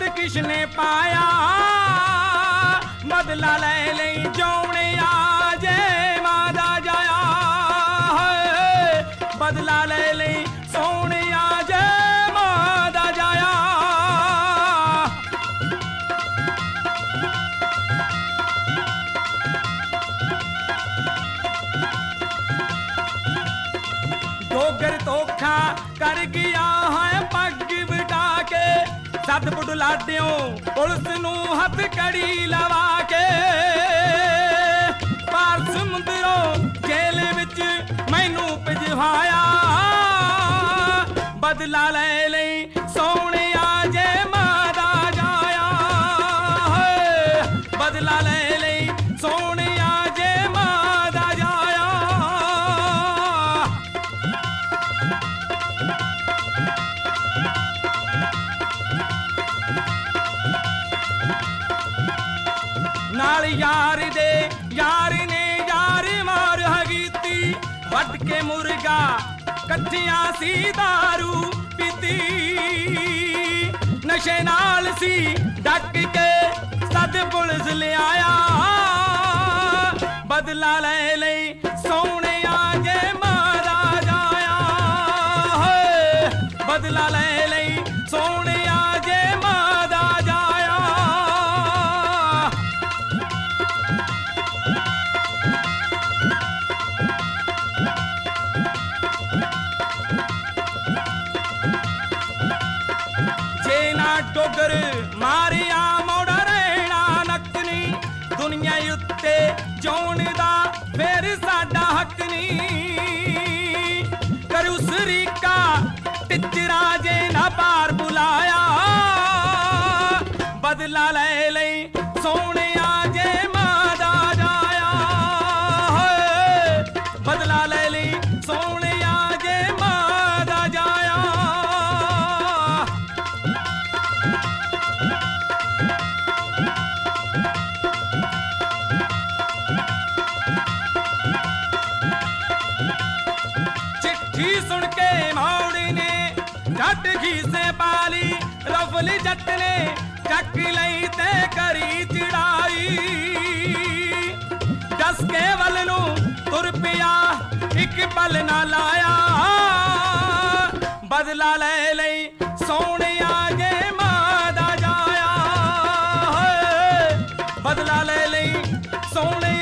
किसने पाया बदला ले ले जौने आजे मादा जाया बदला ले ले सोने आजे मादा जाया डोगर धोखा कर गया है पग बिठा के सत बुढ़लाडियों पुलिस नू हथ कड़ी लवा के पार समुद्रों जेल विच मैनू भिजवाया बदला ले ले सोने आजे मादा जाया बदला ले ले सोने आजे मादा जाया नाल यार दे यार ने यार मार हगीती वट के मुर्गा कट्ठियां सी दारू पीती नशे नाल सी डक के सद पुलिस ले आया बदला ले ले सोने आजे मारा जाया बदला ले ले सोने आजे मारा जाया डोगर मारिया मोड़ रहना नकनी दुनिया उत्ते जोन दा फिर साडा हक नहीं करू सरीका टिचरा जे ना पार बुलाया बदला ले ले सोने आजे मादा जाया बदला ले ले सोने आजे मादा जाया सुन के मौड़ी ने झट घीसे पाली रफली जट ने चक लई ते करी चढ़ाई दस के वल नू तुर पिया एक पल ना लाया बदला ले ले सोने आजे मादा जाया बदला ले ले सोने